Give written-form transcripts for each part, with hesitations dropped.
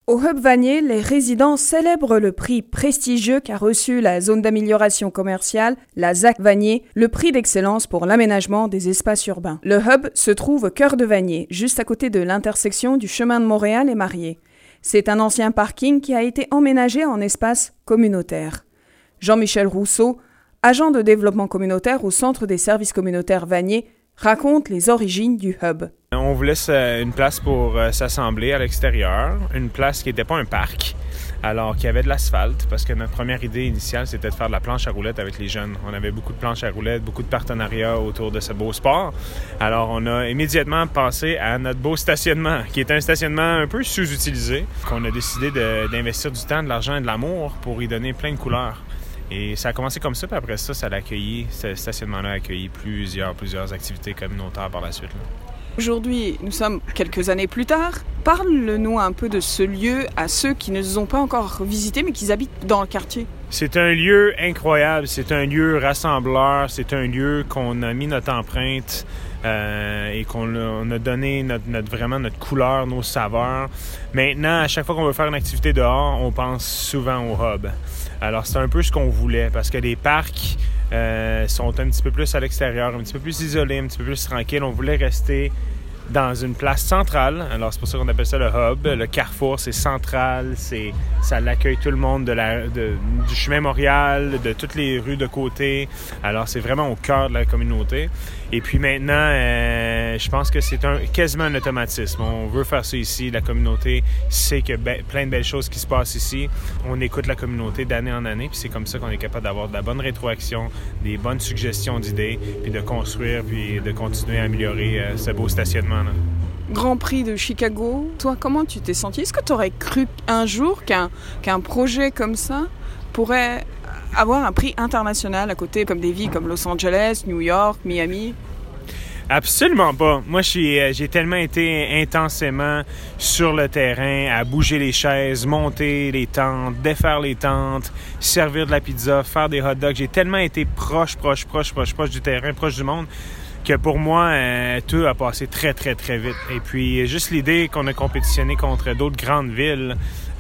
Au Hub Vanier, les résidents célèbrent le prix prestigieux qu'a reçu la zone d'amélioration commerciale, la ZAC Vanier, le prix d'excellence pour l'aménagement des espaces urbains. Le Hub se trouve au cœur de Vanier, juste à côté de l'intersection du chemin de Montréal et Marié. C'est un ancien parking qui a été emménagé en espace communautaire. Jean-Michel Rousseau, agent de développement communautaire au Centre des services communautaires Vanier, raconte les origines du Hub. On voulait une place pour s'assembler à l'extérieur, une place qui n'était pas un parc, alors qu'il y avait de l'asphalte, parce que notre première idée initiale, c'était de faire de la planche à roulettes avec les jeunes. On avait beaucoup de planches à roulettes, beaucoup de partenariats autour de ce beau sport. Alors, on a immédiatement pensé à notre beau stationnement, qui est un stationnement un peu sous-utilisé, qu'on a décidé d'investir du temps, de l'argent et de l'amour pour y donner plein de couleurs. Et ça a commencé comme ça, puis après ça, ce stationnement-là a accueilli plusieurs activités communautaires par la suite. Aujourd'hui, nous sommes quelques années plus tard. Parle-nous un peu de ce lieu à ceux qui ne nous ont pas encore visités, mais qui habitent dans le quartier. C'est un lieu incroyable, c'est un lieu rassembleur, c'est un lieu qu'on a mis notre empreinte et qu'on a donné vraiment notre couleur, nos saveurs. Maintenant, à chaque fois qu'on veut faire une activité dehors, on pense souvent au Hub. Alors, c'est un peu ce qu'on voulait, parce que les parcs sont un petit peu plus à l'extérieur, un petit peu plus isolés, un petit peu plus tranquilles. On voulait rester dans une place centrale. Alors, c'est pour ça qu'on appelle ça le Hub. Le carrefour, c'est central, ça l'accueille tout le monde du chemin Montréal, de toutes les rues de côté. Alors, c'est vraiment au cœur de la communauté. Et puis maintenant, je pense que c'est quasiment un automatisme. On veut faire ça ici. La communauté sait qu'il y a plein de belles choses qui se passent ici. On écoute la communauté d'année en année, puis c'est comme ça qu'on est capable d'avoir de la bonne rétroaction, des bonnes suggestions d'idées, puis de construire, puis de continuer à améliorer ce beau stationnement-là. Grand Prix de Chicago, toi, comment tu t'es senti? Est-ce que tu aurais cru un jour qu'un projet comme ça pourrait avoir un prix international à côté, comme des villes comme Los Angeles, New York, Miami? Absolument pas. Moi, j'ai tellement été intensément sur le terrain, à bouger les chaises, monter les tentes, défaire les tentes, servir de la pizza, faire des hot dogs. J'ai tellement été proche du terrain, proche du monde, que pour moi, tout a passé très, très, très vite. Et puis, juste l'idée qu'on a compétitionné contre d'autres grandes villes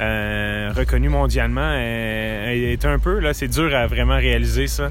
reconnues mondialement est un peu, là, c'est dur à vraiment réaliser ça.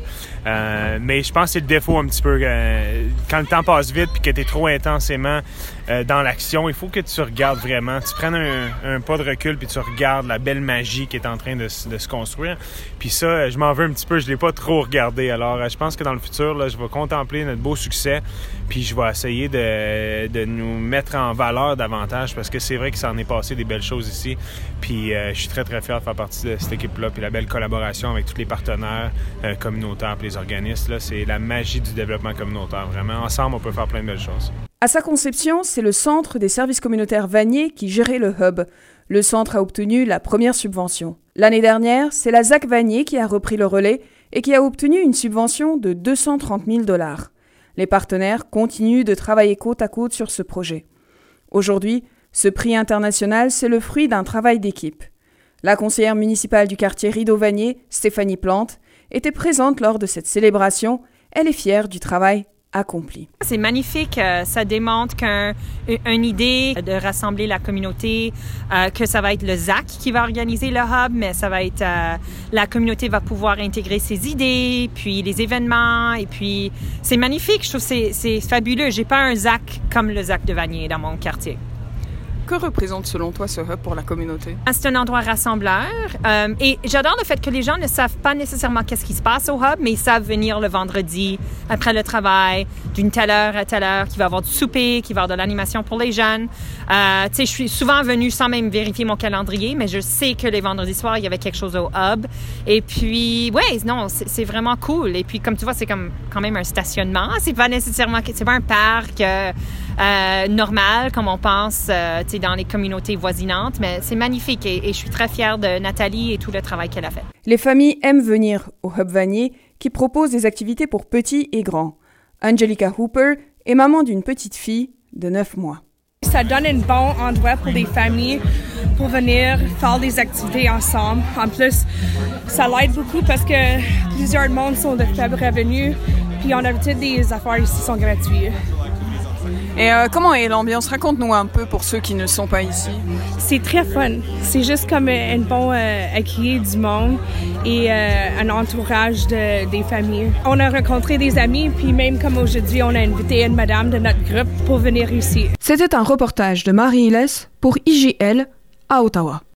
Mais je pense que c'est le défaut un petit peu. Quand le temps passe vite puis que tu es trop intensément dans l'action, il faut que tu regardes vraiment. Tu prennes un pas de recul puis tu regardes la belle magie qui est en train de se construire. Puis ça, je m'en veux un petit peu, je ne l'ai pas trop regardé. Alors, je pense que dans le futur, là, je vais contempler notre beau succès puis je vais essayer de nous mettre en valeur davantage parce que c'est vrai que ça en est passé des belles choses ici. Puis je suis très, très fier de faire partie de cette équipe-là puis la belle collaboration avec tous les partenaires communautaires et les organismes. Là, c'est la magie du développement communautaire. Vraiment, ensemble, on peut faire plein de belles choses. À sa conception, c'est le Centre des services communautaires Vanier qui gérait le Hub. Le centre a obtenu la première subvention. L'année dernière, c'est la ZAC Vanier qui a repris le relais et qui a obtenu une subvention de 230 000 $. Les partenaires continuent de travailler côte à côte sur ce projet. Aujourd'hui, ce prix international, c'est le fruit d'un travail d'équipe. La conseillère municipale du quartier Rideau-Vanier, Stéphanie Plante, était présente lors de cette célébration. Elle est fière du travail accompli. C'est magnifique, ça démontre qu'une idée de rassembler la communauté, que ça va être le ZAC qui va organiser le Hub, mais ça va être la communauté va pouvoir intégrer ses idées, puis les événements, et puis c'est magnifique, je trouve que c'est fabuleux. J'ai pas un ZAC comme le ZAC de Vanier dans mon quartier. Que représente selon toi ce Hub pour la communauté? C'est un endroit rassembleur et j'adore le fait que les gens ne savent pas nécessairement qu'est-ce qui se passe au Hub, mais ils savent venir le vendredi après le travail, d'une telle heure à telle heure, qu'il va y avoir du souper, qu'il va y avoir de l'animation pour les jeunes. Je suis souvent venue sans même vérifier mon calendrier, mais je sais que les vendredis soirs, il y avait quelque chose au Hub. Et puis, c'est vraiment cool. Et puis, comme tu vois, c'est comme quand même un stationnement. C'est pas un parc normal, comme on pense, dans les communautés voisinantes, mais c'est magnifique et je suis très fière de Nathalie et tout le travail qu'elle a fait. Les familles aiment venir au Hub Vanier qui propose des activités pour petits et grands. Angelica Hooper est maman d'une petite fille de 9 mois. Ça donne un bon endroit pour les familles pour venir faire des activités ensemble. En plus, ça l'aide beaucoup parce que plusieurs monde sont de faibles revenus, puis on a l'habitude des affaires ici sont gratuites. Et comment est l'ambiance? Raconte-nous un peu pour ceux qui ne sont pas ici. C'est très fun. C'est juste comme un bon accueil du monde et un entourage des familles. On a rencontré des amis, puis même comme aujourd'hui, on a invité une madame de notre groupe pour venir ici. C'était un reportage de Marie Hilles pour IGL à Ottawa.